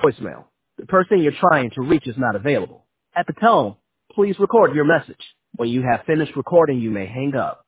voicemail. The person you're trying to reach is not available. At the tone, please record your message. When you have finished recording, you may hang up.